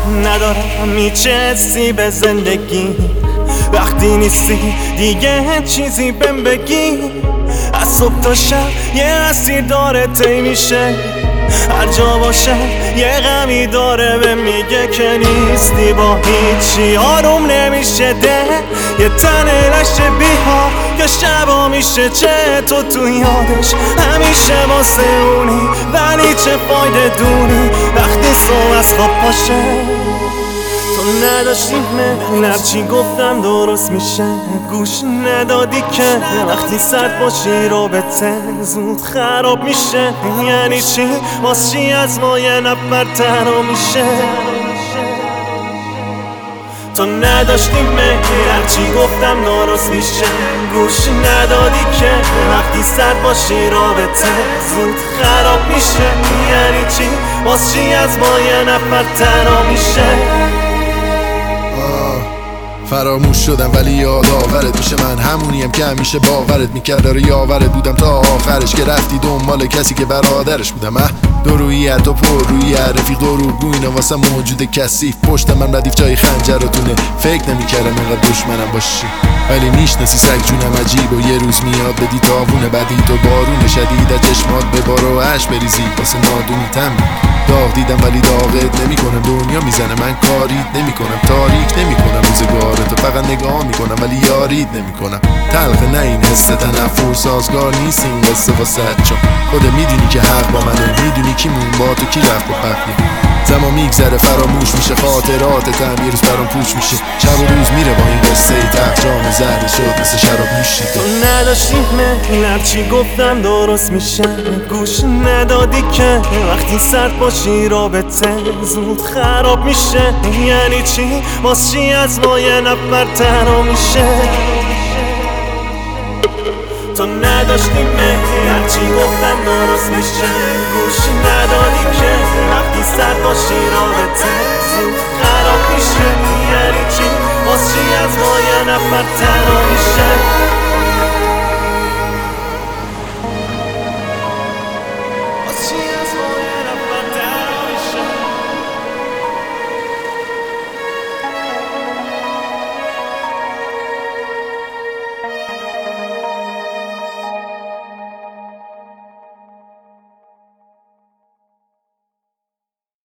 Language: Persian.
ندارم میچستی به زندگی وقتی نیستی دیگه چیزی بهم بگی از صبح تا شب یه اسیر داره طی میشه هر جا باشم یه غمی داره به میگه که نیستی با هیچی آروم نمیشه ده یه تنه لشه بیها که شبا میشه چه تو یادش همیشه واسه اونی ولی چه فایده دونی وقتی صبح از خواب پاشه تو نداشتی من هرچی گفتم درست میشه گوش ندادی که وقتی سرد باشی رابطه زود خراب میشه یعنی چی واسه چی از ما یه نفر تنها میشه تو نداشتی من هرچی گفتم درست میشه گوش ندادی که وقتی سرد باشی رابطه زود خراب میشه یعنی چی واسه چی از ما یه نفر تنها میشه فراموش شدم ولی یادآورت میشه من همونیم که همیشه باورت میکرد داره یاورت بودم تا آخرش که رفتی دنبال کسی که برادرش بودم درویت و پر روی رفیق دروگو اینا واسه موجود کثیف پشت من ردیف جای خنجراتونه فکر نمیکردم اینقدر دشمنم باشی ولی میشناسی سگ جونم عجیب و یه روز میاد بدی تاوونه بعدی تو بارون شدید از چشمات به بار و عشق بریزی واسه نادونیتم داغ دیدم ولی داغت نمیکنم دنیا میزنه من کاریت نمیکنم تاریک نمیکنم روزگارتو فقط نگاه میکنم ولی یاریت نمیکنم تلخ نه این حس تنفر سازگار نیست این قصه واسه چون خودت میدونی که حق با منه میدونی کی مون با تو کی رفت و پخنی زمان میگذره فراموش میشه خاطراتت هم یه روز برام پوچ میشه شب و روز میره با این قصه تخت جام زهر شد مثل شراب نوشیده تو نداشتی من هرچی گفتم درست میشه گوش ندادی که وقتی سرد باشی رابطه زود خراب میشه یعنی چی واسه چی از ما یه نفر تنها میشه تو نداشتی من هرچی گفتم درست میشه گوش ندادی که